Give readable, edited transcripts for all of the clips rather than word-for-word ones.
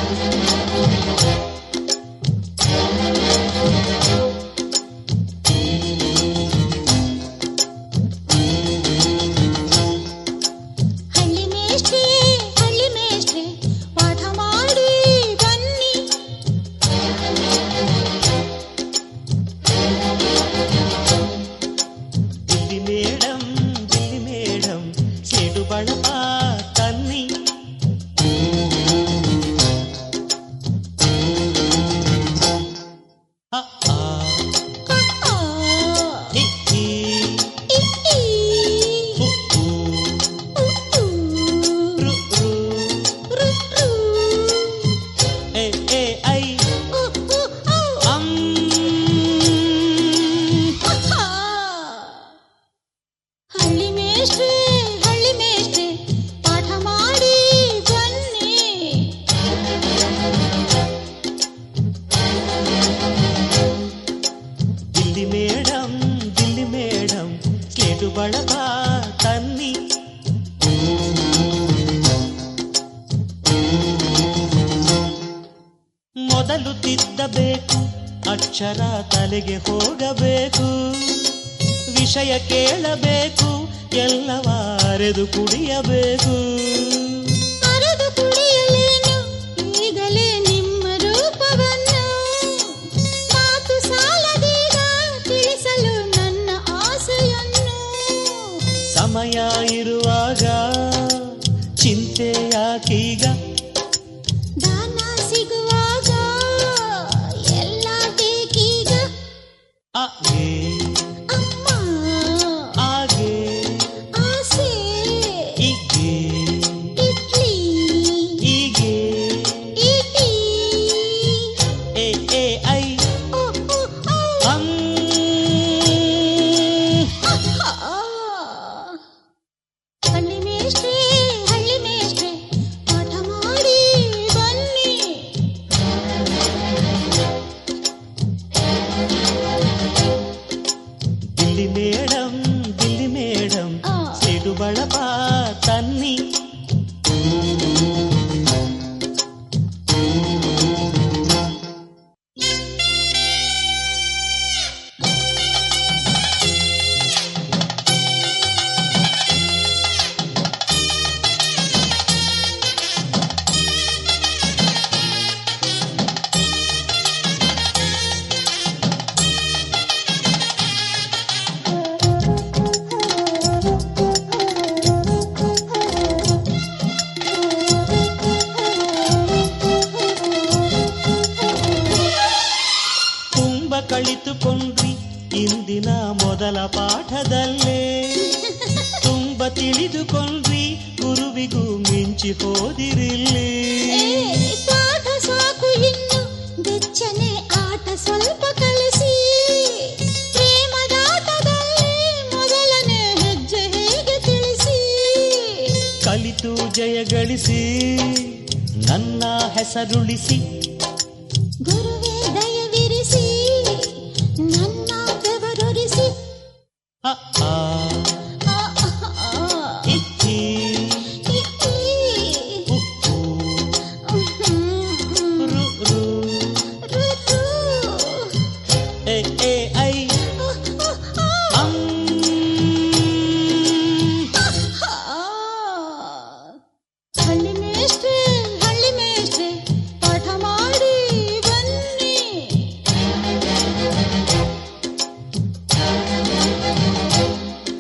ಮೊದಲು ತಿದ್ದಬೇಕು, ಅಕ್ಷರ ತಲೆಗೆ ಹೋಗಬೇಕು, ವಿಷಯ ಕೇಳಬೇಕು, ಎಲ್ಲವ ಅರೆದು ಕುಡಿಯಬೇಕು. ಅರೆದು ಕುಡಿಯಲೇನು ಈಗಲೇ ನಿಮ್ಮ ರೂಪವನ್ನು, ಮಾತು ಸಾಲದೀಗ ತಿಳಿಸಲು ನನ್ನ ಆಸೆಯನ್ನು. ಸಮಯ ಇರುವಾಗ ಚಿಂತೆ ಯಾಕೀಗ, ದಾನ ಸಿಗುವಾಗ ಎಲ್ಲ ಬೇಕೀಗ. ಆಗೆ ಅಮ್ಮ ಆಗೆ ಆಸೆ ಈಗೆ ಇಡ್ಲಿ ಹೀಗೆ ಇಡ್ಲಿ ಎ ಎ ಐ ಓ ಓ ಓ. ಅಂ. ಹಳ್ಳಿ ಮೇಷ್ಟ್ರೆ ಪಾಠ ಮಾಡಿ ಬನ್ನಿ. ದಿಲ್ಲಿ ಮೇಡಂ ಸಿಡು ಬಳಪ ತನ್ನಿ. ಕಳಿತುಕೊಂಡ್ರಿ ಇಂದಿನ ಮೊದಲ ಪಾಠದಲ್ಲೇ, ತುಂಬ ತಿಳಿದುಕೊಂಡ್ರಿ ಗುರುವಿಗೂ ಮಿಂಚಿ ಹೋದಿರಿಲ್ಲಿ. ಪಾಠ ಸಾಕು ಇನ್ನು ಬೆಚ್ಚನೆ ಆಟ ಸ್ವಲ್ಪ ಕಲಿಸಿ, ಪ್ರೇಮದಾಟದಲ್ಲಿ ಮೊದಲನೇ ಹೆಜ್ಜೆ ಹೇಗೆ ತಿಳಿಸಿ. ಕಲಿತು ಜಯ ಗಳಿಸಿ ನನ್ನ ಹೆಸರುಳಿಸಿ, ಗುರುವೇ ದಯವಿರಿಸಿ ನನ್ನ ಬೆವರೊರಿಸಿ. ಅ ಆ ಇಕ್ಕಿ ಉ ರು ರು ಎ ಎ ಐ ಅಂ. ಹಳ್ಳಿ ಮೇಷ್ಟ್ರೆ ಪಾಠ ಮಾಡಿ ಬನ್ನಿ.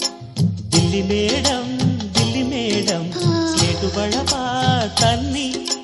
ದಿಲ್ಲಿ ಮೇಡಂ ಸ್ಲೇಟು ಬಳಪ ತನ್ನಿ.